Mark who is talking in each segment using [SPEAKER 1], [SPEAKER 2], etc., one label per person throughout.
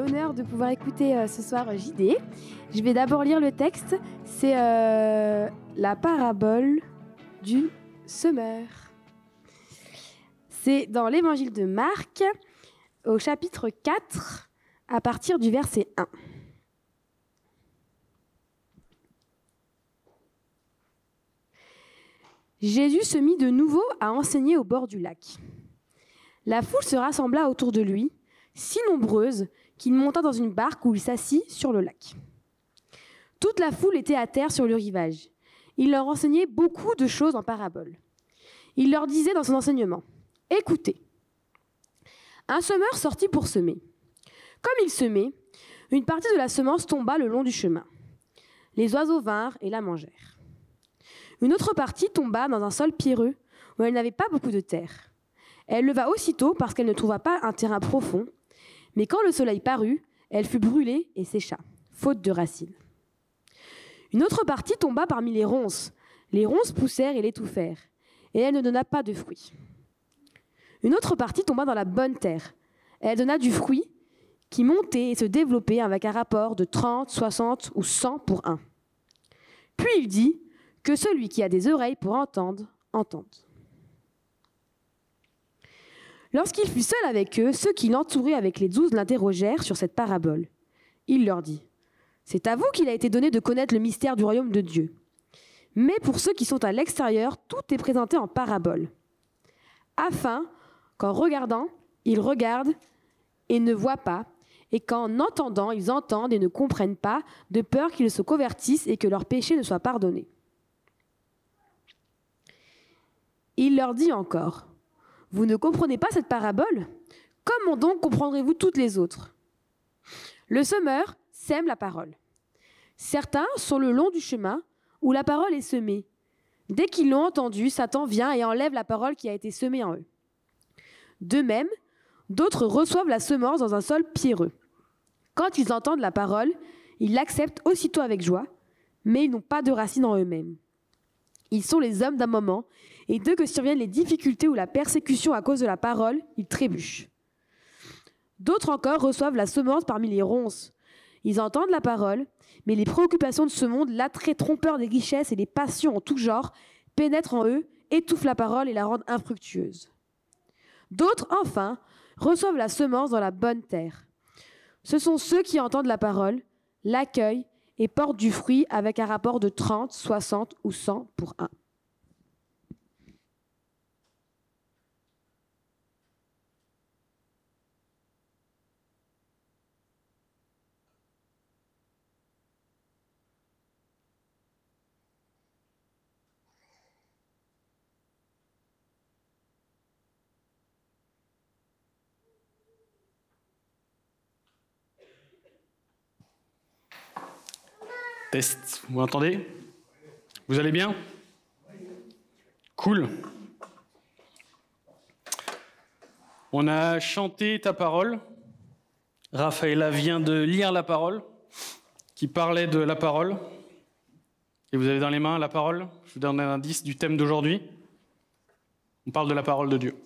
[SPEAKER 1] l'honneur de pouvoir écouter ce soir JD. Je vais d'abord lire le texte. C'est la parabole du semeur. C'est dans l'évangile de Marc, au chapitre 4, à partir du verset 1. Jésus se mit de nouveau à enseigner au bord du lac. La foule se rassembla autour de lui, si nombreuse qu'il monta dans une barque où il s'assit sur le lac. Toute la foule était à terre sur le rivage. Il leur enseignait beaucoup de choses en paraboles. Il leur disait dans son enseignement : « Écoutez, un semeur sortit pour semer. Comme il semait, une partie de la semence tomba le long du chemin. Les oiseaux vinrent et la mangèrent. Une autre partie tomba dans un sol pierreux où elle n'avait pas beaucoup de terre. Elle leva aussitôt parce qu'elle ne trouva pas un terrain profond, mais quand le soleil parut, elle fut brûlée et sécha, faute de racines. Une autre partie tomba parmi les ronces. Les ronces poussèrent et l'étouffèrent, et elle ne donna pas de fruits. Une autre partie tomba dans la bonne terre. Elle donna du fruit qui montait et se développait avec un rapport de 30, 60 ou 100 pour 1. Puis il dit : « Que celui qui a des oreilles pour entendre, entende. » Lorsqu'il fut seul avec eux, ceux qui l'entouraient avec les 12 l'interrogèrent sur cette parabole. Il leur dit : « C'est à vous qu'il a été donné de connaître le mystère du royaume de Dieu. Mais pour ceux qui sont à l'extérieur, tout est présenté en parabole, afin qu'en regardant, ils regardent et ne voient pas, et qu'en entendant, ils entendent et ne comprennent pas, de peur qu'ils se convertissent et que leurs péchés ne soient pardonnés. » Il leur dit encore : « Vous ne comprenez pas cette parabole ? Comment donc comprendrez-vous toutes les autres ? Le semeur sème la parole. Certains sont le long du chemin où la parole est semée. Dès qu'ils l'ont entendue, Satan vient et enlève la parole qui a été semée en eux. De même, d'autres reçoivent la semence dans un sol pierreux. Quand ils entendent la parole, ils l'acceptent aussitôt avec joie, mais ils n'ont pas de racines en eux-mêmes. Ils sont les hommes d'un moment, et dès que surviennent les difficultés ou la persécution à cause de la parole, ils trébuchent. D'autres encore reçoivent la semence parmi les ronces. Ils entendent la parole, mais les préoccupations de ce monde, l'attrait trompeur des richesses et les passions en tout genre pénètrent en eux, étouffent la parole et la rendent infructueuse. D'autres, enfin, reçoivent la semence dans la bonne terre. Ce sont ceux qui entendent la parole, l'accueillent et portent du fruit avec un rapport de 30, 60 ou 100 pour 1.
[SPEAKER 2] Test, vous m'entendez ? Vous allez bien ? Cool. On a chanté ta parole. Raphaëlla vient de lire la parole, qui parlait de la parole. Et vous avez dans les mains la parole. Je vous donne un indice du thème d'aujourd'hui. On parle de la parole de Dieu.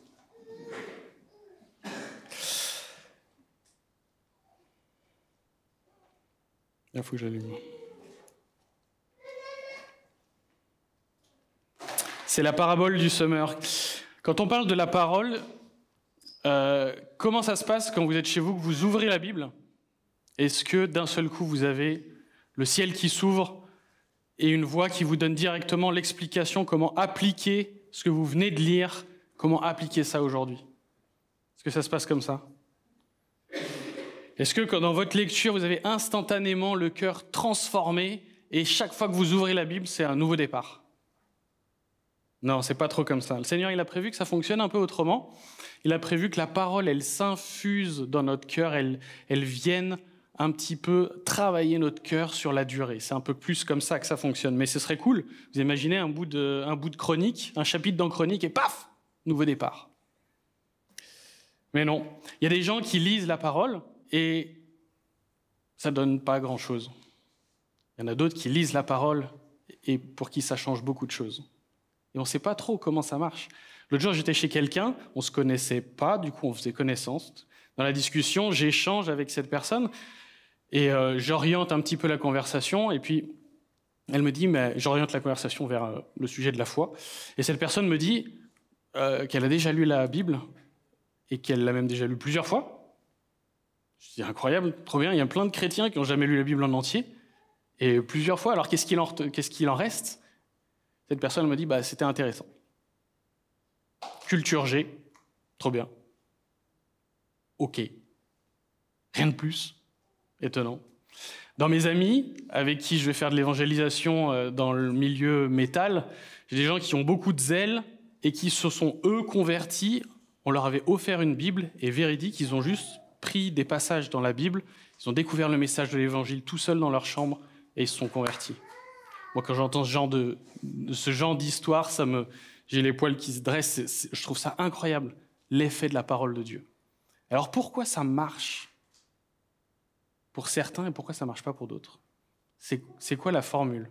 [SPEAKER 2] Il faut que j'allume. C'est la parabole du semeur. Quand on parle de la parole, comment ça se passe quand vous êtes chez vous, que vous ouvrez la Bible ? Est-ce que d'un seul coup, vous avez le ciel qui s'ouvre et une voix qui vous donne directement l'explication, comment appliquer ce que vous venez de lire, comment appliquer ça aujourd'hui ? Est-ce que ça se passe comme ça ? Est-ce que quand dans votre lecture, vous avez instantanément le cœur transformé et chaque fois que vous ouvrez la Bible, c'est un nouveau départ ? Non, c'est pas trop comme ça. Le Seigneur, il a prévu que ça fonctionne un peu autrement. Il a prévu que la parole, elle s'infuse dans notre cœur, elle vienne un petit peu travailler notre cœur sur la durée. C'est un peu plus comme ça que ça fonctionne. Mais ce serait cool. Vous imaginez un bout de chronique, un chapitre dans chronique et paf, nouveau départ. Mais non. Il y a des gens qui lisent la parole et ça donne pas grand-chose. Il y en a d'autres qui lisent la parole et pour qui ça change beaucoup de choses. Et on ne sait pas trop comment ça marche. L'autre jour, j'étais chez quelqu'un, on ne se connaissait pas, du coup on faisait connaissance. Dans la discussion, j'échange avec cette personne et j'oriente un petit peu la conversation. Et puis, elle me dit, mais j'oriente la conversation vers le sujet de la foi. Et cette personne me dit qu'elle a déjà lu la Bible et qu'elle l'a même déjà lu plusieurs fois. Je dis, incroyable, trop bien, il y a plein de chrétiens qui n'ont jamais lu la Bible en entier. Et plusieurs fois, alors qu'est-ce qu'il en reste? Cette personne me dit, c'était intéressant. Culture G, trop bien. Ok. Rien de plus. Étonnant. Dans mes amis, avec qui je vais faire de l'évangélisation dans le milieu métal, j'ai des gens qui ont beaucoup de zèle et qui se sont, eux, convertis. On leur avait offert une Bible et véridique, ils ont juste pris des passages dans la Bible, ils ont découvert le message de l'évangile tout seuls dans leur chambre et ils se sont convertis. Moi, quand j'entends ce genre d'histoire, j'ai les poils qui se dressent. Je trouve ça incroyable, l'effet de la parole de Dieu. Alors pourquoi ça marche pour certains et pourquoi ça ne marche pas pour d'autres? C'est quoi la formule?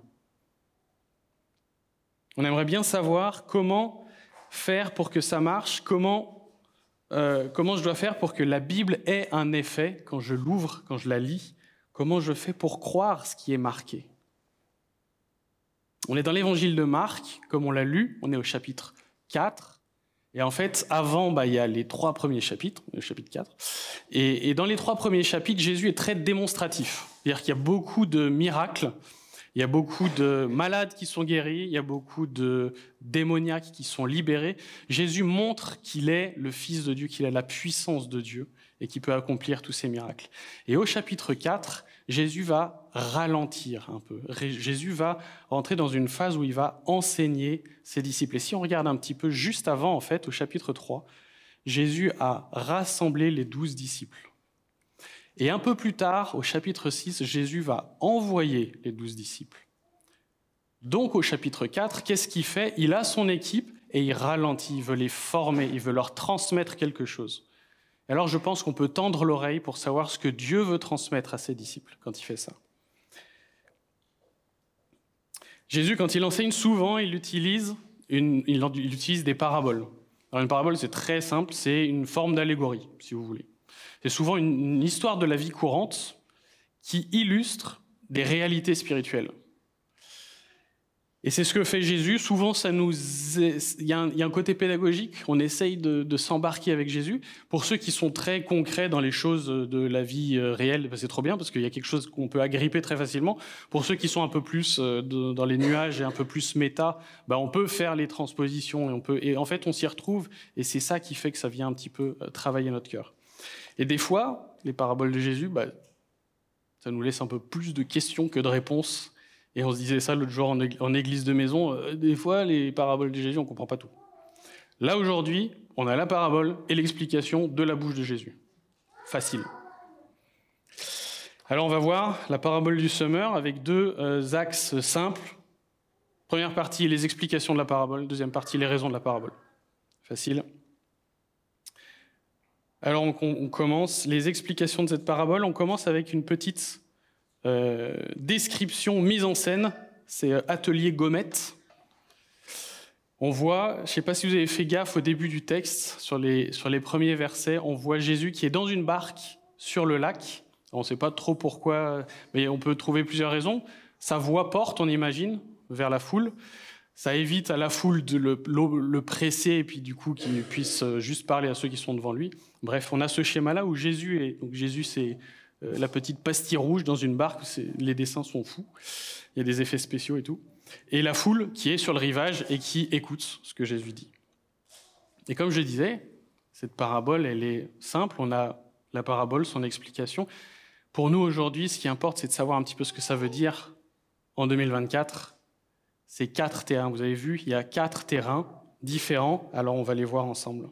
[SPEAKER 2] On aimerait bien savoir comment faire pour que ça marche, comment je dois faire pour que la Bible ait un effet quand je l'ouvre, quand je la lis, comment je fais pour croire ce qui est marqué. On est dans l'évangile de Marc, comme on l'a lu, on est au chapitre 4. Et en fait, avant, il y a les 3 premiers chapitres, le chapitre 4. Et dans les 3 premiers chapitres, Jésus est très démonstratif. C'est-à-dire qu'il y a beaucoup de miracles, il y a beaucoup de malades qui sont guéris, il y a beaucoup de démoniaques qui sont libérés. Jésus montre qu'il est le Fils de Dieu, qu'il a la puissance de Dieu et qu'il peut accomplir tous ces miracles. Et au chapitre 4, Jésus va ralentir un peu. Jésus va rentrer dans une phase où il va enseigner ses disciples. Et si on regarde un petit peu juste avant, en fait, au chapitre 3, Jésus a rassemblé les 12 disciples. Et un peu plus tard, au chapitre 6, Jésus va envoyer les 12 disciples. Donc au chapitre 4, qu'est-ce qu'il fait? Il a son équipe et il ralentit, il veut les former, il veut leur transmettre quelque chose. Alors je pense qu'on peut tendre l'oreille pour savoir ce que Dieu veut transmettre à ses disciples quand il fait ça. Jésus, quand il enseigne souvent, il utilise des paraboles. Alors une parabole, c'est très simple, c'est une forme d'allégorie, si vous voulez. C'est souvent une histoire de la vie courante qui illustre des réalités spirituelles. Et c'est ce que fait Jésus. Souvent, il y a un côté pédagogique. On essaye de s'embarquer avec Jésus. Pour ceux qui sont très concrets dans les choses de la vie réelle, c'est trop bien parce qu'il y a quelque chose qu'on peut agripper très facilement. Pour ceux qui sont un peu plus dans les nuages et un peu plus méta, on peut faire les transpositions et en fait, on s'y retrouve. Et c'est ça qui fait que ça vient un petit peu travailler notre cœur. Et des fois, les paraboles de Jésus, ça nous laisse un peu plus de questions que de réponses. Et on se disait ça l'autre jour en église de maison. Des fois, les paraboles de Jésus, on ne comprend pas tout. Là, aujourd'hui, on a la parabole et l'explication de la bouche de Jésus. Facile. Alors, on va voir la parabole du semeur avec 2 axes simples. Première partie, les explications de la parabole. Deuxième partie, les raisons de la parabole. Facile. Alors, on commence. Les explications de cette parabole, on commence avec une petite description, mise en scène, c'est Atelier Gommette. On voit, je ne sais pas si vous avez fait gaffe au début du texte, sur les premiers versets, on voit Jésus qui est dans une barque sur le lac. On ne sait pas trop pourquoi, mais on peut trouver plusieurs raisons. Sa voix porte, on imagine, vers la foule. Ça évite à la foule de le presser et puis du coup qu'il puisse juste parler à ceux qui sont devant lui. Bref, on a ce schéma-là où Jésus est... Donc Jésus, c'est la petite pastille rouge dans une barque, les dessins sont fous, il y a des effets spéciaux et tout. Et la foule qui est sur le rivage et qui écoute ce que Jésus dit. Et comme je disais, cette parabole, elle est simple, on a la parabole, son explication. Pour nous aujourd'hui, ce qui importe, c'est de savoir un petit peu ce que ça veut dire en 2024. C'est 4 terrains, vous avez vu, il y a 4 terrains différents, alors on va les voir ensemble.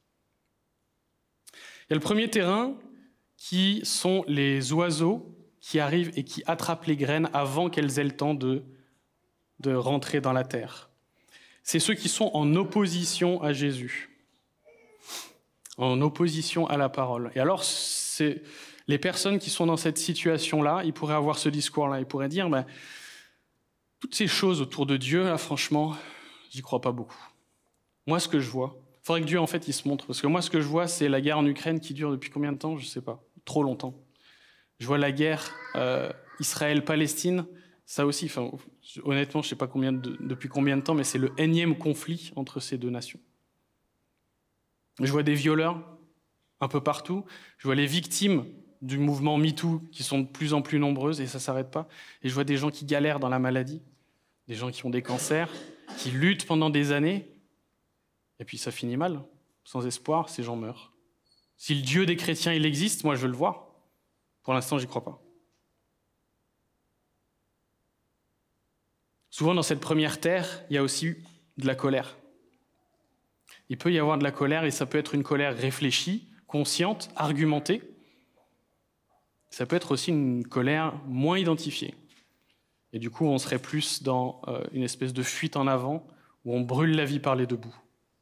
[SPEAKER 2] Il y a le premier terrain, qui sont les oiseaux qui arrivent et qui attrapent les graines avant qu'elles aient le temps de rentrer dans la terre. C'est ceux qui sont en opposition à Jésus, en opposition à la parole. Et alors, c'est les personnes qui sont dans cette situation-là, ils pourraient avoir ce discours-là, ils pourraient dire toutes ces choses autour de Dieu, là, franchement, j'y crois pas beaucoup. Moi, ce que je vois, Il faudrait que Dieu, en fait, il se montre. Parce que moi, ce que je vois, c'est la guerre en Ukraine qui dure depuis combien de temps? Je ne sais pas. Trop longtemps. Je vois la guerre Israël-Palestine. Ça aussi, honnêtement, je ne sais pas depuis combien de temps, mais c'est le énième conflit entre ces deux nations. Je vois des violeurs un peu partout. Je vois les victimes du mouvement MeToo qui sont de plus en plus nombreuses et ça ne s'arrête pas. Et je vois des gens qui galèrent dans la maladie, des gens qui ont des cancers, qui luttent pendant des années. Et puis ça finit mal. Sans espoir, ces gens meurent. Si le Dieu des chrétiens, il existe, moi je veux le voir. Pour l'instant, j'y crois pas. Souvent, dans cette première terre, il y a aussi de la colère. Il peut y avoir de la colère et ça peut être une colère réfléchie, consciente, argumentée. Ça peut être aussi une colère moins identifiée. Et du coup, on serait plus dans une espèce de fuite en avant où on brûle la vie par les deux bouts.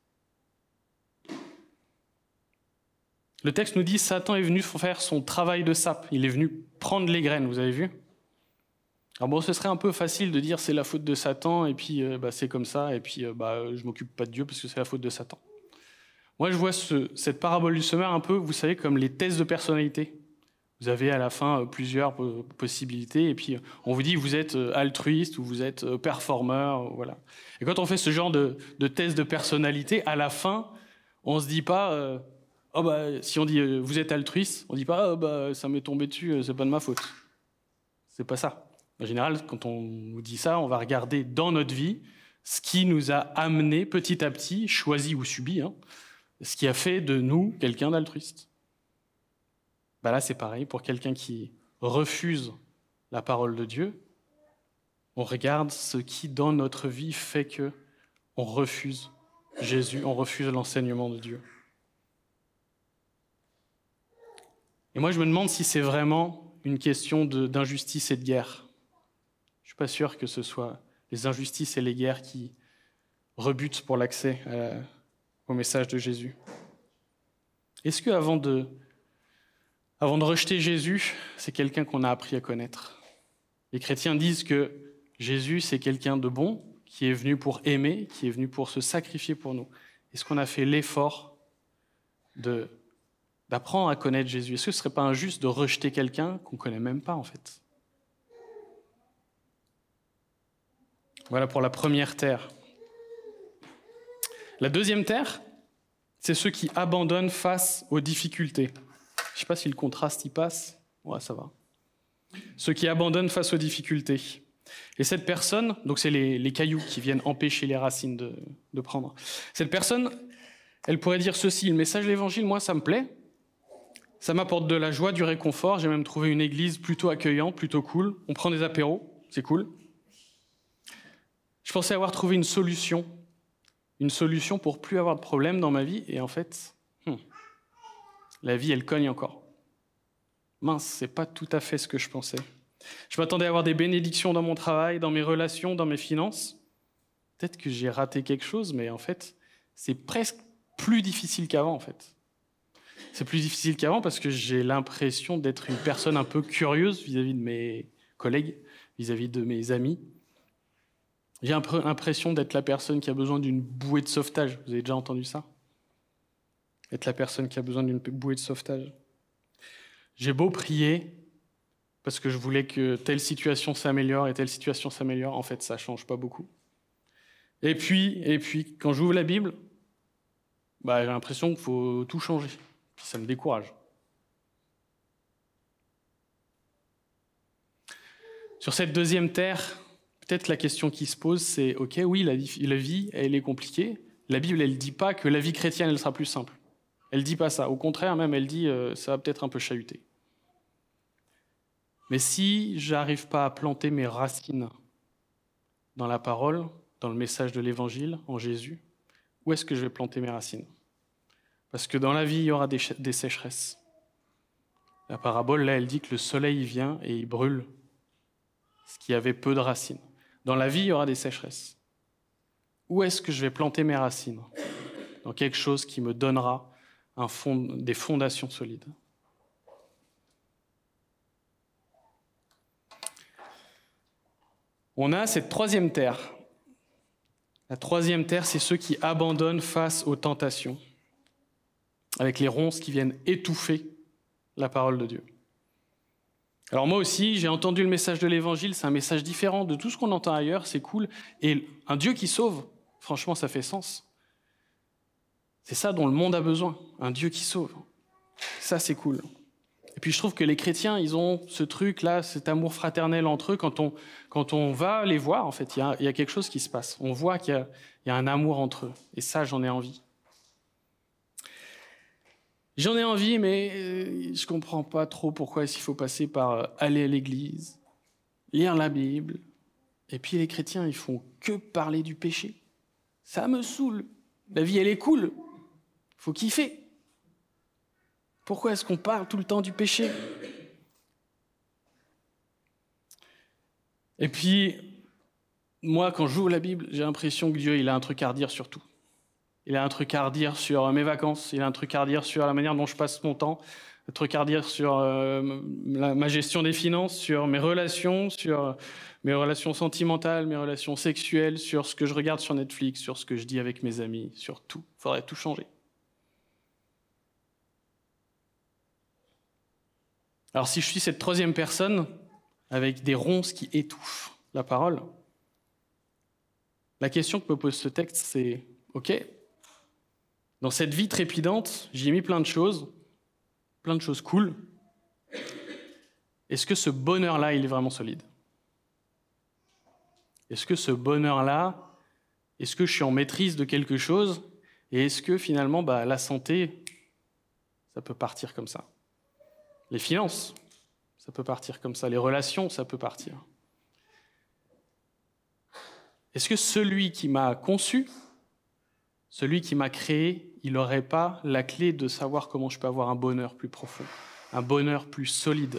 [SPEAKER 2] Le texte nous dit « Satan est venu faire son travail de sape ». Il est venu prendre les graines, vous avez vu? Alors bon, ce serait un peu facile de dire c'est la faute de Satan et puis c'est comme ça et puis je m'occupe pas de Dieu parce que c'est la faute de Satan. Moi, je vois cette parabole du semeur un peu, vous savez, comme les tests de personnalité. Vous avez à la fin plusieurs possibilités et puis on vous dit vous êtes altruiste ou vous êtes performeur, voilà. Et quand on fait ce genre de test de personnalité, à la fin, on se dit pas si on dit vous êtes altruiste, on dit pas ça m'est tombé dessus, c'est pas de ma faute. C'est pas ça. En général, quand on nous dit ça, on va regarder dans notre vie ce qui nous a amené petit à petit, choisi ou subi, ce qui a fait de nous quelqu'un d'altruiste. Là, c'est pareil, pour quelqu'un qui refuse la parole de Dieu, on regarde ce qui, dans notre vie, fait que on refuse Jésus, on refuse l'enseignement de Dieu. Et moi, je me demande si c'est vraiment une question d'injustice et de guerre. Je ne suis pas sûr que ce soit les injustices et les guerres qui rebutent pour l'accès au message de Jésus. Est-ce qu'avant de rejeter Jésus, c'est quelqu'un qu'on a appris à connaître? Les chrétiens disent que Jésus, c'est quelqu'un de bon, qui est venu pour aimer, qui est venu pour se sacrifier pour nous. Est-ce qu'on a fait l'effort d'apprendre à connaître Jésus? Est-ce que ce ne serait pas injuste de rejeter quelqu'un qu'on ne connaît même pas, en fait? Voilà pour la première terre. La deuxième terre, c'est ceux qui abandonnent face aux difficultés. Je ne sais pas si le contraste y passe. Ouais, ça va. Ceux qui abandonnent face aux difficultés. Et cette personne, donc c'est les cailloux qui viennent empêcher les racines de prendre. Cette personne, elle pourrait dire ceci: le message de l'évangile, moi, ça me plaît. Ça m'apporte de la joie, du réconfort. J'ai même trouvé une église plutôt accueillante, plutôt cool. On prend des apéros, c'est cool. Je pensais avoir trouvé une solution pour plus avoir de problèmes dans ma vie. Et en fait, la vie, elle cogne encore. Mince, c'est pas tout à fait ce que je pensais. Je m'attendais à avoir des bénédictions dans mon travail, dans mes relations, dans mes finances. Peut-être que j'ai raté quelque chose, mais en fait, c'est presque plus difficile qu'avant, en fait. C'est plus difficile qu'avant parce que j'ai l'impression d'être une personne un peu curieuse vis-à-vis de mes collègues, vis-à-vis de mes amis. J'ai un peu l'impression d'être la personne qui a besoin d'une bouée de sauvetage. Vous avez déjà entendu ça? Être la personne qui a besoin d'une bouée de sauvetage. J'ai beau prier parce que je voulais que telle situation s'améliore et telle situation s'améliore. En fait, ça ne change pas beaucoup. Et puis, quand j'ouvre la Bible, j'ai l'impression qu'il faut tout changer. Puis ça me décourage. Sur cette deuxième terre, peut-être la question qui se pose, c'est « Ok, oui, la vie, elle est compliquée. La Bible, elle ne dit pas que la vie chrétienne, elle sera plus simple. Elle ne dit pas ça. Au contraire, même, elle dit ça va peut-être un peu chahuter. Mais si je n'arrive pas à planter mes racines dans la parole, dans le message de l'Évangile, en Jésus, où est-ce que je vais planter mes racines? Parce que dans la vie, il y aura des sécheresses. La parabole, là, elle dit que le soleil vient et il brûle ce qui avait peu de racines. Dans la vie, il y aura des sécheresses. Où est-ce que je vais planter mes racines? Dans quelque chose qui me donnera des fondations solides. On a cette troisième terre. La troisième terre, c'est ceux qui abandonnent face aux tentations, avec les ronces qui viennent étouffer la parole de Dieu. Alors moi aussi, j'ai entendu le message de l'Évangile, c'est un message différent de tout ce qu'on entend ailleurs, c'est cool. Et un Dieu qui sauve, franchement, ça fait sens. C'est ça dont le monde a besoin, un Dieu qui sauve. Ça, c'est cool. Et puis je trouve que les chrétiens, ils ont ce truc-là, cet amour fraternel entre eux. Quand on va les voir, en fait, il y a quelque chose qui se passe. On voit qu'il y a un amour entre eux. Et ça, j'en ai envie. J'en ai envie, mais je comprends pas trop pourquoi il faut passer par aller à l'église, lire la Bible. Et puis les chrétiens, ils font que parler du péché. Ça me saoule. La vie, elle est cool. Faut kiffer. Pourquoi est-ce qu'on parle tout le temps du péché? Et puis, moi, quand j'ouvre la Bible, j'ai l'impression que Dieu, il a un truc à redire sur tout. Il a un truc à redire sur mes vacances, il a un truc à redire sur la manière dont je passe mon temps, un truc à redire sur ma gestion des finances, sur mes relations sentimentales, mes relations sexuelles, sur ce que je regarde sur Netflix, sur ce que je dis avec mes amis, sur tout. Il faudrait tout changer. Alors si je suis cette troisième personne, avec des ronces qui étouffent la parole, la question que me pose ce texte, c'est « Ok, dans cette vie trépidante, j'y ai mis plein de choses cool. Est-ce que ce bonheur-là, il est vraiment solide? Est-ce que ce bonheur-là, est-ce que je suis en maîtrise de quelque chose? Et est-ce que finalement, la santé, ça peut partir comme ça? Les finances, ça peut partir comme ça. Les relations, ça peut partir. Est-ce que celui qui m'a conçu, celui qui m'a créé, il n'aurait pas la clé de savoir comment je peux avoir un bonheur plus profond, un bonheur plus solide?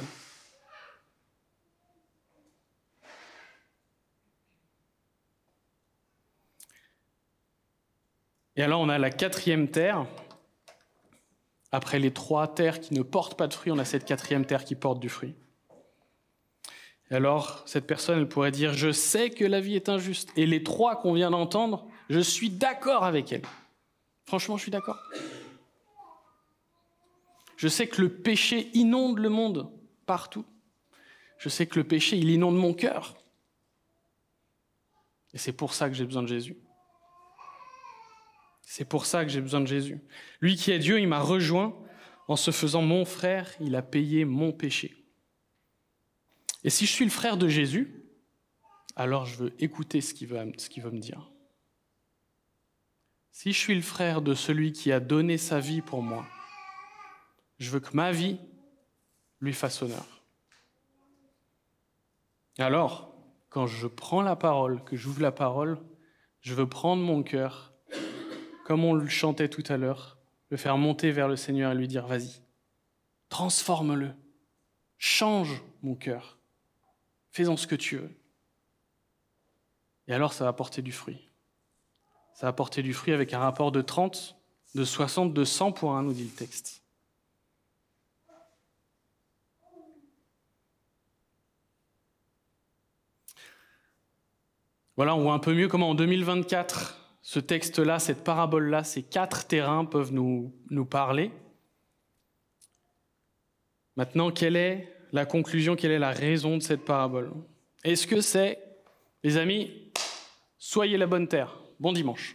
[SPEAKER 2] Et alors on a la quatrième terre. Après les trois terres qui ne portent pas de fruit, on a cette quatrième terre qui porte du fruit. Et alors, cette personne, elle pourrait dire « Je sais que la vie est injuste. » Et les trois qu'on vient d'entendre, je suis d'accord avec elle. Franchement, je suis d'accord. Je sais que le péché inonde le monde partout. Je sais que le péché, il inonde mon cœur. Et c'est pour ça que j'ai besoin de Jésus. C'est pour ça que j'ai besoin de Jésus. Lui qui est Dieu, il m'a rejoint en se faisant mon frère, il a payé mon péché. Et si je suis le frère de Jésus, alors je veux écouter ce qu'il veut me dire. Si je suis le frère de celui qui a donné sa vie pour moi, je veux que ma vie lui fasse honneur. Alors, quand je prends la parole, que j'ouvre la parole, je veux prendre mon cœur, comme on le chantait tout à l'heure, le faire monter vers le Seigneur et lui dire « Vas-y, transforme-le, change mon cœur, fais-en ce que tu veux. » Et alors ça va porter du fruit. Ça va porter du fruit avec un rapport de 30, de 60, de 100 pour 1, nous dit le texte. Voilà, on voit un peu mieux comment en 2024, ce texte-là, cette parabole-là, ces 4 terrains peuvent nous parler. Maintenant, quelle est la conclusion, quelle est la raison de cette parabole? Est-ce que c'est, les amis, soyez la bonne terre, bon dimanche?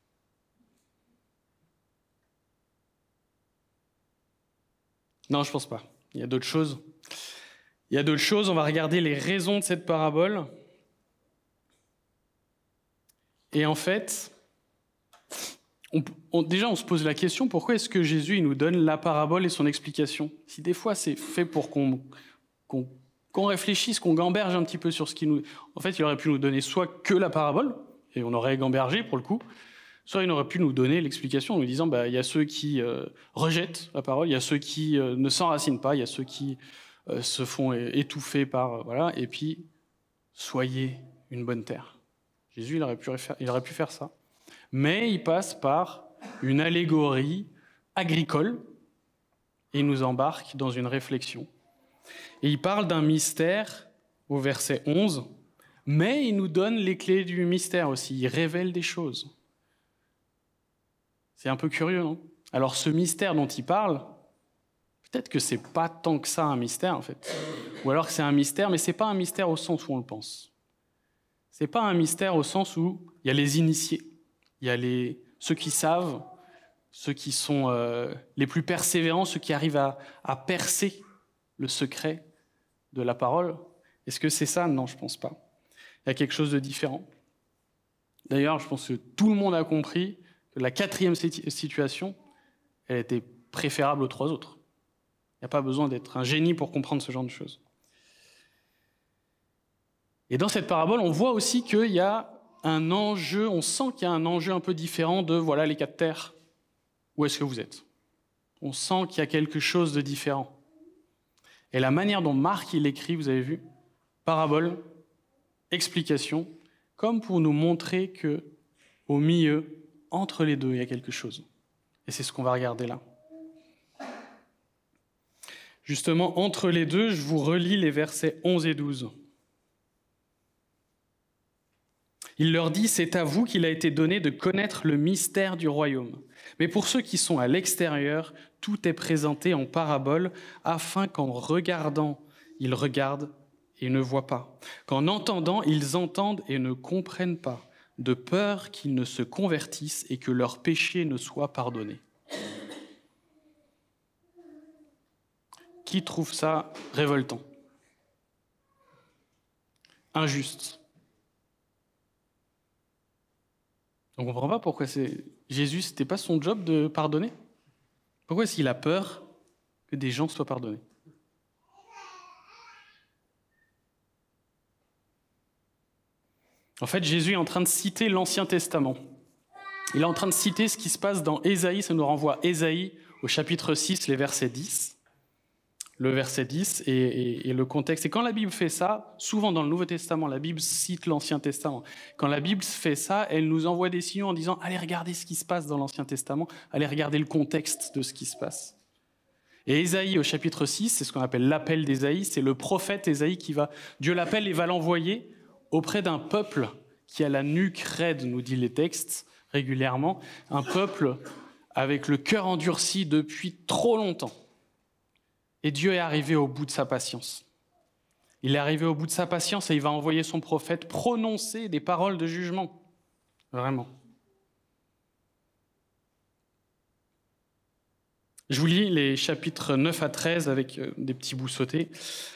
[SPEAKER 2] Non, je ne pense pas. Il y a d'autres choses. On va regarder les raisons de cette parabole. Et en fait, déjà on se pose la question, pourquoi est-ce que Jésus il nous donne la parabole et son explication? Si des fois c'est fait pour qu'on réfléchisse, qu'on gamberge un petit peu sur ce qu'il nous... En fait, il aurait pu nous donner soit que la parabole, et on aurait gambergé pour le coup, soit il aurait pu nous donner l'explication en nous disant il y a ceux qui rejettent la parole, il y a ceux qui ne s'enracinent pas, il y a ceux qui se font étouffer par... voilà, et puis, soyez une bonne terre. Jésus, il aurait pu faire ça. Mais il passe par une allégorie agricole et il nous embarque dans une réflexion. Et il parle d'un mystère au verset 11, Mais il nous donne les clés du mystère aussi, il révèle des choses. C'est un peu curieux, non? Alors ce mystère dont il parle, peut-être que c'est pas tant que ça un mystère en fait. Ou alors que c'est un mystère, mais c'est pas un mystère au sens où on le pense. C'est pas un mystère au sens où il y a les initiés, il y a ceux qui savent, ceux qui sont les plus persévérants, ceux qui arrivent à percer le secret de la parole. Est-ce que c'est ça? Non, je pense pas. Il y a quelque chose de différent. D'ailleurs, je pense que tout le monde a compris que la 4e situation, elle était préférable aux 3 autres. Il n'y a pas besoin d'être un génie pour comprendre ce genre de choses. Et dans cette parabole, on voit aussi qu'il y a un enjeu, on sent qu'il y a un enjeu un peu différent de voilà les 4 terres. Où est-ce que vous êtes? On sent qu'il y a quelque chose de différent. Et la manière dont Marc il écrit, vous avez vu, parabole, explication, comme pour nous montrer que au milieu, entre les deux, il y a quelque chose. Et c'est ce qu'on va regarder là. Justement, entre les deux, je vous relis les versets 11 et 12. Il leur dit, c'est à vous qu'il a été donné de connaître le mystère du royaume. Mais pour ceux qui sont à l'extérieur, tout est présenté en parabole, afin qu'en regardant, ils regardent et ne voient pas. Qu'en entendant, ils entendent et ne comprennent pas, de peur qu'ils ne se convertissent et que leurs péchés ne soient pardonnés. Qui trouve ça révoltant? Injuste. On ne comprend pas pourquoi Jésus, ce n'était pas son job de pardonner. Pourquoi est-ce qu'il a peur que des gens soient pardonnés? En fait, Jésus est en train de citer l'Ancien Testament. Il est en train de citer ce qui se passe dans Ésaïe. Ça nous renvoie à Ésaïe au chapitre 6, les versets 10. Le verset 10 et le contexte. Et quand la Bible fait ça, souvent dans le Nouveau Testament, la Bible cite l'Ancien Testament. Quand la Bible fait ça, elle nous envoie des signaux en disant « Allez regarder ce qui se passe dans l'Ancien Testament, allez regarder le contexte de ce qui se passe. » Et Ésaïe au chapitre 6, c'est ce qu'on appelle l'appel d'Ésaïe, c'est le prophète Ésaïe Dieu l'appelle et va l'envoyer auprès d'un peuple qui a la nuque raide, nous dit les textes régulièrement, un peuple avec le cœur endurci depuis trop longtemps. Et Dieu est arrivé au bout de sa patience. Il est arrivé au bout de sa patience et il va envoyer son prophète prononcer des paroles de jugement. Vraiment. Je vous lis les chapitres 9 à 13 avec des petits bouts sautés.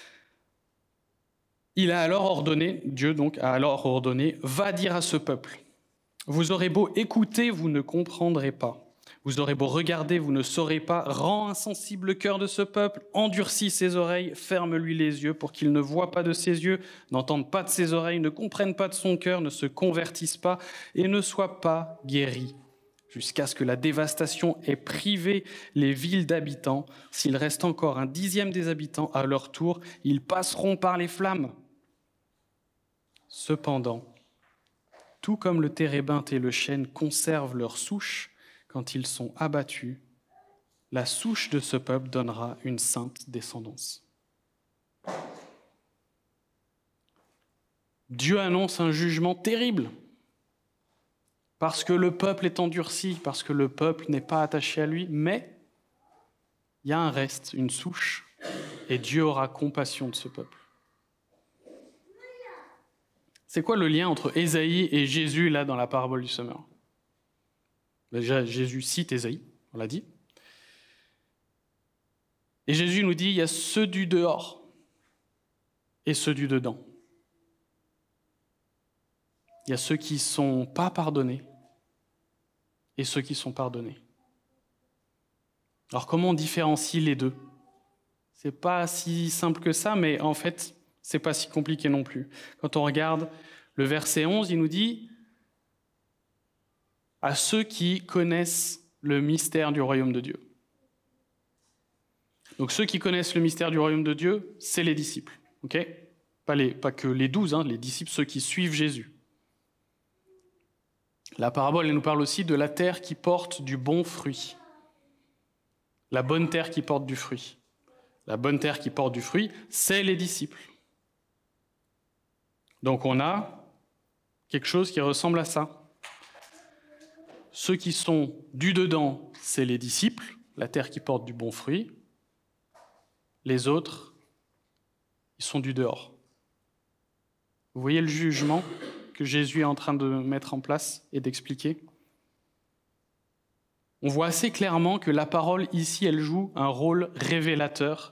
[SPEAKER 2] Il a alors ordonné, Dieu donc a alors ordonné, va dire à ce peuple, vous aurez beau écouter, vous ne comprendrez pas. Vous aurez beau regarder, vous ne saurez pas. Rends insensible le cœur de ce peuple, endurcis ses oreilles, ferme-lui les yeux pour qu'il ne voie pas de ses yeux, n'entende pas de ses oreilles, ne comprenne pas de son cœur, ne se convertisse pas et ne soit pas guéri, jusqu'à ce que la dévastation ait privé les villes d'habitants. S'il reste encore 1/10 des habitants à leur tour, ils passeront par les flammes. Cependant, tout comme le térébinthe et le chêne conservent leur souche, quand ils sont abattus, la souche de ce peuple donnera une sainte descendance. Dieu annonce un jugement terrible parce que le peuple est endurci, parce que le peuple n'est pas attaché à lui, mais il y a un reste, une souche, et Dieu aura compassion de ce peuple. C'est quoi le lien entre Ésaïe et Jésus là dans la parabole du semeur? Déjà, Jésus cite Ésaïe, on l'a dit. Et Jésus nous dit, il y a ceux du dehors et ceux du dedans. Il y a ceux qui ne sont pas pardonnés et ceux qui sont pardonnés. Alors comment on différencie les deux? C'est pas si simple que ça, mais en fait, c'est pas si compliqué non plus. Quand on regarde le verset 11, il nous dit à ceux qui connaissent le mystère du royaume de Dieu. Donc ceux qui connaissent le mystère du royaume de Dieu, c'est les disciples. Okay? Pas que les 12, les disciples, ceux qui suivent Jésus. La parabole, elle nous parle aussi de la terre qui porte du bon fruit. La bonne terre qui porte du fruit. La bonne terre qui porte du fruit, c'est les disciples. Donc on a quelque chose qui ressemble à ça. Ceux qui sont du dedans, c'est les disciples, la terre qui porte du bon fruit. Les autres, ils sont du dehors. Vous voyez le jugement que Jésus est en train de mettre en place et d'expliquer? On voit assez clairement que la parole ici, elle joue un rôle révélateur,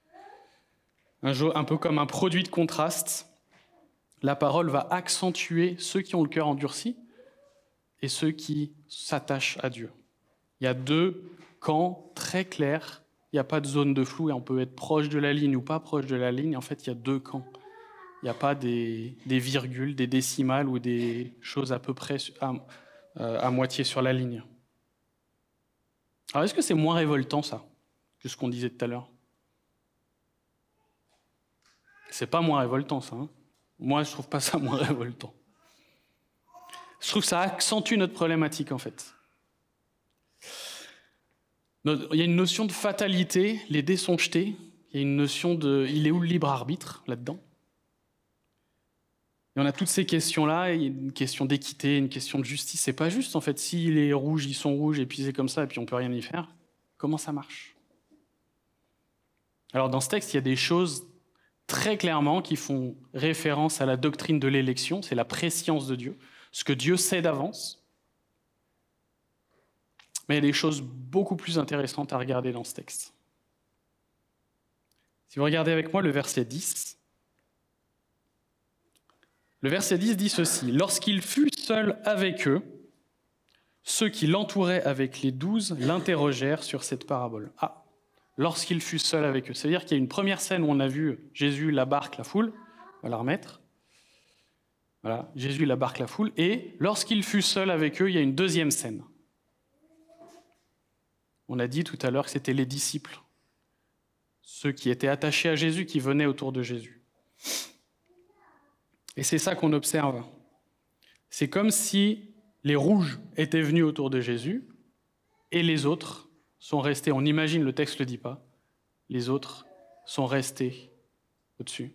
[SPEAKER 2] un peu comme un produit de contraste. La parole va accentuer ceux qui ont le cœur endurci et ceux qui s'attachent à Dieu. Il y a deux camps très clairs, il n'y a pas de zone de flou et on peut être proche de la ligne ou pas proche de la ligne. En fait, il y a deux camps. Il n'y a pas des virgules, des décimales ou des choses à peu près à moitié sur la ligne. Alors, est-ce que c'est moins révoltant, ça, que ce qu'on disait tout à l'heure? C'est pas moins révoltant, ça. Hein. Moi, je trouve pas ça moins révoltant. Je trouve que ça accentue notre problématique, en fait. Il y a une notion de fatalité, les dés sont jetés. Il y a une notion de « il est où le libre arbitre » là-dedans? Et on a toutes ces questions-là, il y a une question d'équité, une question de justice. C'est pas juste, en fait. S'il est rouge, ils sont rouges, et puis c'est comme ça, et puis on peut rien y faire. Comment ça marche? Alors, dans ce texte, il y a des choses très clairement qui font référence à la doctrine de l'élection, c'est la prescience de Dieu, ce que Dieu sait d'avance. Mais il y a des choses beaucoup plus intéressantes à regarder dans ce texte. Si vous regardez avec moi le verset 10, le verset 10 dit ceci: « Lorsqu'il fut seul avec eux, ceux qui l'entouraient avec les 12 l'interrogèrent sur cette parabole. » Ah, lorsqu'il fut seul avec eux. C'est-à-dire qu'il y a une première scène où on a vu Jésus, la barque, la foule. On va la remettre. Voilà, Jésus, la barque, la foule. Et lorsqu'il fut seul avec eux, il y a une deuxième scène. On a dit tout à l'heure que c'était les disciples, ceux qui étaient attachés à Jésus, qui venaient autour de Jésus. Et c'est ça qu'on observe. C'est comme si les rouges étaient venus autour de Jésus et les autres sont restés, on imagine, le texte ne le dit pas, les autres sont restés au-dessus.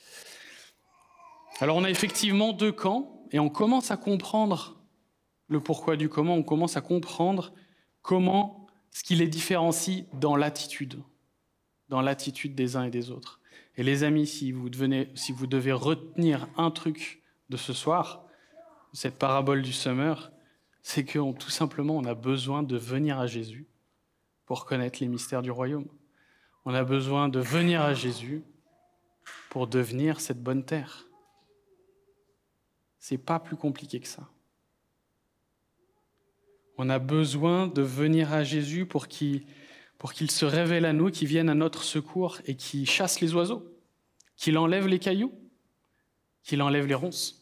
[SPEAKER 2] Alors on a effectivement deux camps et on commence à comprendre le pourquoi du comment, on commence à comprendre comment ce qui les différencie dans l'attitude des uns et des autres. Et les amis, si vous devez retenir un truc de ce soir, cette parabole du semeur, c'est que tout simplement on a besoin de venir à Jésus pour connaître les mystères du royaume. On a besoin de venir à Jésus pour devenir cette bonne terre. C'est pas plus compliqué que ça. On a besoin de venir à Jésus pour qu'il se révèle à nous, qu'il vienne à notre secours et qu'il chasse les oiseaux, qu'il enlève les cailloux, qu'il enlève les ronces.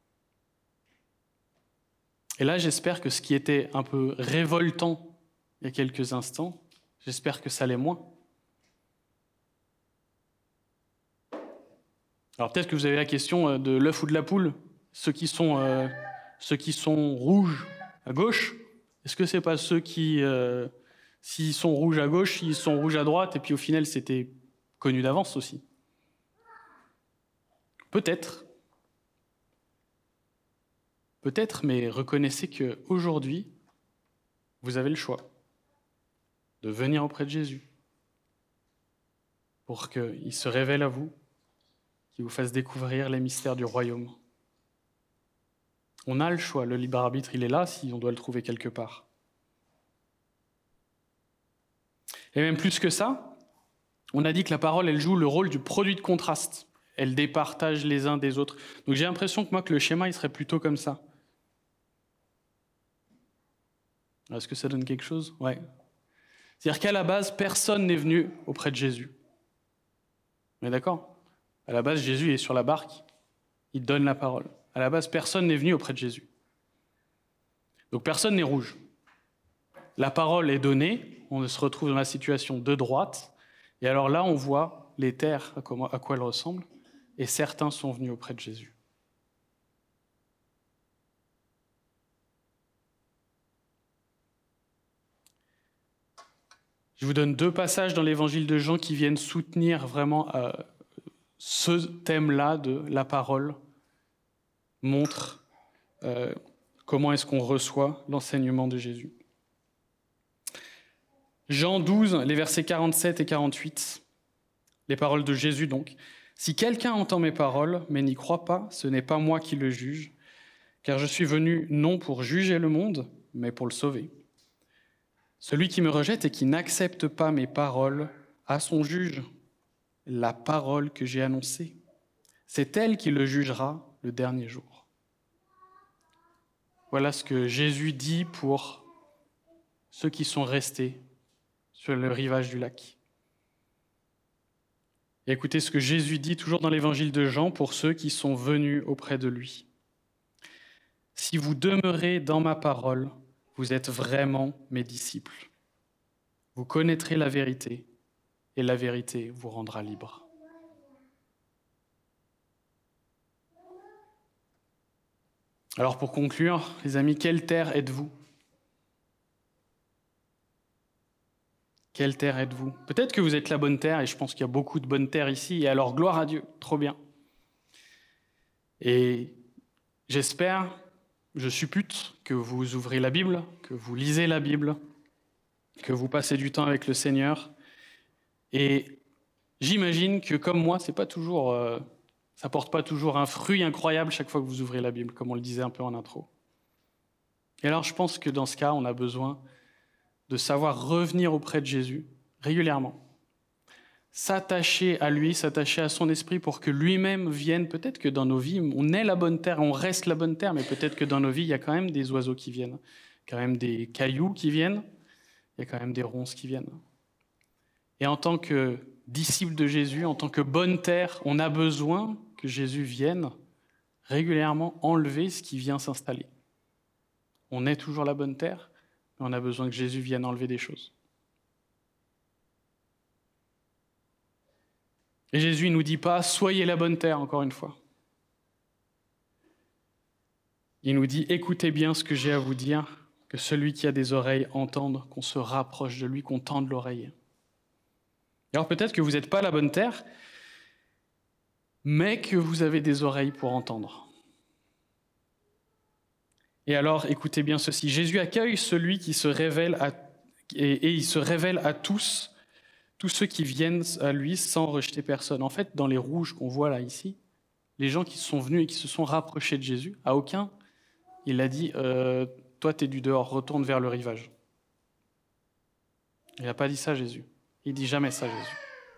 [SPEAKER 2] Et là, j'espère que ce qui était un peu révoltant il y a quelques instants, j'espère que ça l'est moins. Alors peut-être que vous avez la question de l'œuf ou de la poule, ceux qui sont rouges à gauche, est-ce que c'est pas ceux qui, s'ils sont rouges à gauche, ils sont rouges à droite, et puis au final c'était connu d'avance aussi? Peut-être, mais reconnaissez qu'aujourd'hui, vous avez le choix de venir auprès de Jésus pour qu'il se révèle à vous, qu'il vous fasse découvrir les mystères du royaume. On a le choix, le libre arbitre, il est là si on doit le trouver quelque part. Et même plus que ça, on a dit que la parole, elle joue le rôle du produit de contraste. Elle départage les uns des autres. Donc j'ai l'impression que le schéma, il serait plutôt comme ça. Est-ce que ça donne quelque chose? Ouais. C'est-à-dire qu'à la base, personne n'est venu auprès de Jésus. On est d'accord? À la base, Jésus est sur la barque, il donne la parole. À la base, personne n'est venu auprès de Jésus. Donc personne n'est rouge. La parole est donnée, on se retrouve dans la situation de droite, et alors là, on voit les terres, à quoi elles ressemblent, et certains sont venus auprès de Jésus. Je vous donne deux passages dans l'évangile de Jean qui viennent soutenir vraiment ce thème-là de la parole montre comment est-ce qu'on reçoit l'enseignement de Jésus. Jean 12, les versets 47 et 48, les paroles de Jésus donc. « Si quelqu'un entend mes paroles, mais n'y croit pas, ce n'est pas moi qui le juge, car je suis venu non pour juger le monde, mais pour le sauver. Celui qui me rejette et qui n'accepte pas mes paroles a son juge, la parole que j'ai annoncée. C'est elle qui le jugera le dernier jour. » Voilà ce que Jésus dit pour ceux qui sont restés sur le rivage du lac. Et écoutez ce que Jésus dit toujours dans l'évangile de Jean pour ceux qui sont venus auprès de lui. « Si vous demeurez dans ma parole, vous êtes vraiment mes disciples. Vous connaîtrez la vérité et la vérité vous rendra libre. » Alors pour conclure, les amis, quelle terre êtes-vous ? Quelle terre êtes-vous ? Peut-être que vous êtes la bonne terre, et je pense qu'il y a beaucoup de bonnes terres ici, et alors gloire à Dieu, trop bien. Et j'espère, je suppute que vous ouvrez la Bible, que vous lisez la Bible, que vous passez du temps avec le Seigneur. Et j'imagine que comme moi, ça porte pas toujours un fruit incroyable chaque fois que vous ouvrez la Bible, comme on le disait un peu en intro. Et alors je pense que dans ce cas, on a besoin de savoir revenir auprès de Jésus régulièrement, s'attacher à lui, s'attacher à son esprit pour que lui-même vienne. Peut-être que dans nos vies, on est la bonne terre, on reste la bonne terre, mais peut-être que dans nos vies, il y a quand même des oiseaux qui viennent, quand même des cailloux qui viennent, il y a quand même des ronces qui viennent. Et en tant que disciple de Jésus, en tant que bonne terre, on a besoin que Jésus vienne régulièrement enlever ce qui vient s'installer. On est toujours la bonne terre, mais on a besoin que Jésus vienne enlever des choses. Et Jésus ne nous dit pas « soyez la bonne terre » encore une fois. Il nous dit « écoutez bien ce que j'ai à vous dire, que celui qui a des oreilles entende, qu'on se rapproche de lui, qu'on tende l'oreille. » Alors peut-être que vous n'êtes pas la bonne terre, mais que vous avez des oreilles pour entendre. Et alors, écoutez bien ceci, Jésus accueille celui qui se révèle et il se révèle à tous ceux qui viennent à lui sans rejeter personne. En fait, dans les rouges qu'on voit là, ici, les gens qui sont venus et qui se sont rapprochés de Jésus, à aucun, il a dit « toi, t'es du dehors, retourne vers le rivage ». Il n'a pas dit ça, Jésus. Il dit jamais ça, Jésus.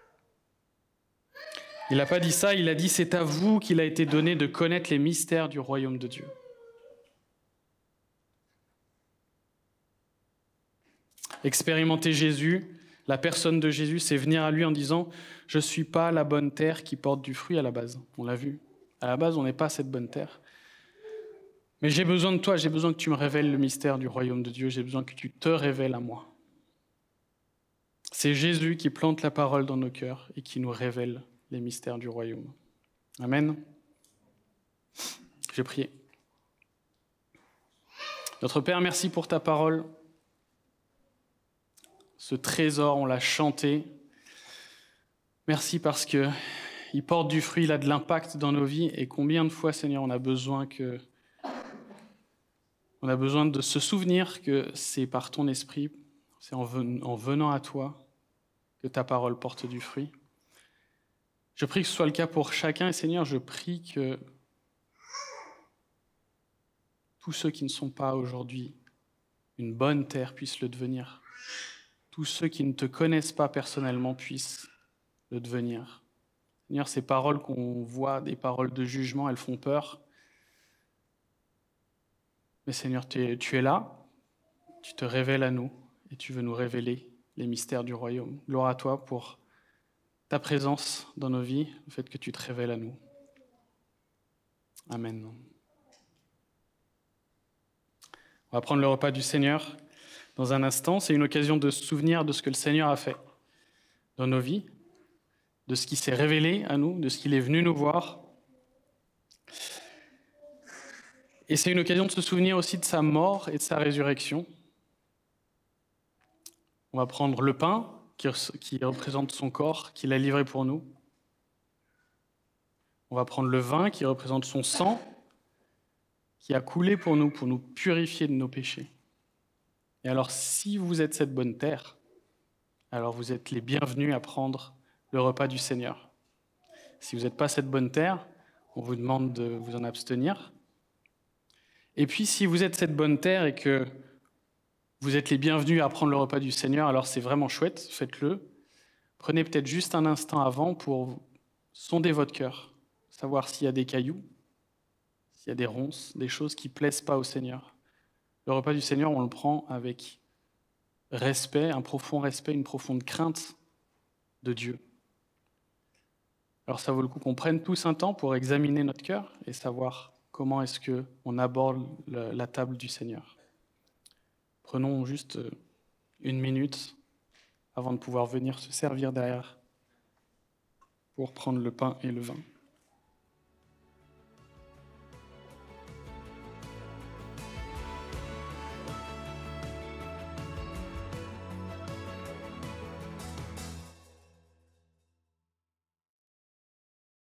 [SPEAKER 2] Il n'a pas dit ça, il a dit « c'est à vous qu'il a été donné de connaître les mystères du royaume de Dieu ». Expérimenter Jésus, la personne de Jésus, c'est venir à lui en disant « je ne suis pas la bonne terre qui porte du fruit à la base ». On l'a vu. À la base, on n'est pas cette bonne terre. Mais j'ai besoin de toi, j'ai besoin que tu me révèles le mystère du royaume de Dieu, j'ai besoin que tu te révèles à moi. C'est Jésus qui plante la parole dans nos cœurs et qui nous révèle les mystères du royaume. Amen. Je vais prier. Notre Père, merci pour ta parole. Ce trésor, on l'a chanté. Merci parce qu'il porte du fruit, il a de l'impact dans nos vies. Et combien de fois, Seigneur, on a besoin de se souvenir que c'est par ton esprit, c'est en venant à toi que ta parole porte du fruit. Je prie que ce soit le cas pour chacun. Et Seigneur, je prie que tous ceux qui ne sont pas aujourd'hui une bonne terre puissent le devenir. Tous ceux qui ne te connaissent pas personnellement puissent le devenir. Seigneur, ces paroles qu'on voit, des paroles de jugement, elles font peur. Mais Seigneur, tu es là, tu te révèles à nous et tu veux nous révéler les mystères du royaume. Gloire à toi pour ta présence dans nos vies, le fait que tu te révèles à nous. Amen. On va prendre le repas du Seigneur dans un instant. C'est une occasion de se souvenir de ce que le Seigneur a fait dans nos vies, de ce qui s'est révélé à nous, de ce qu'il est venu nous voir. Et c'est une occasion de se souvenir aussi de sa mort et de sa résurrection. On va prendre le pain qui représente son corps, qu'il a livré pour nous. On va prendre le vin qui représente son sang, qui a coulé pour nous purifier de nos péchés. Et alors, si vous êtes cette bonne terre, alors vous êtes les bienvenus à prendre le repas du Seigneur. Si vous n'êtes pas cette bonne terre, on vous demande de vous en abstenir. Et puis, si vous êtes cette bonne terre et que vous êtes les bienvenus à prendre le repas du Seigneur, alors c'est vraiment chouette, faites-le. Prenez peut-être juste un instant avant pour sonder votre cœur, savoir s'il y a des cailloux, s'il y a des ronces, des choses qui ne plaisent pas au Seigneur. Le repas du Seigneur, on le prend avec respect, un profond respect, une profonde crainte de Dieu. Alors ça vaut le coup qu'on prenne tous un temps pour examiner notre cœur et savoir comment est-ce qu'on aborde la table du Seigneur. Prenons juste 1 minute avant de pouvoir venir se servir derrière pour prendre le pain et le vin.